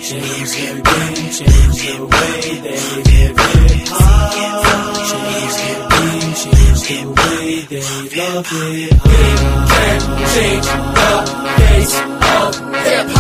Change the game, change the way they live hip-hop. Change the game, change the way they love hip-hop. We can change the face of hip-hop.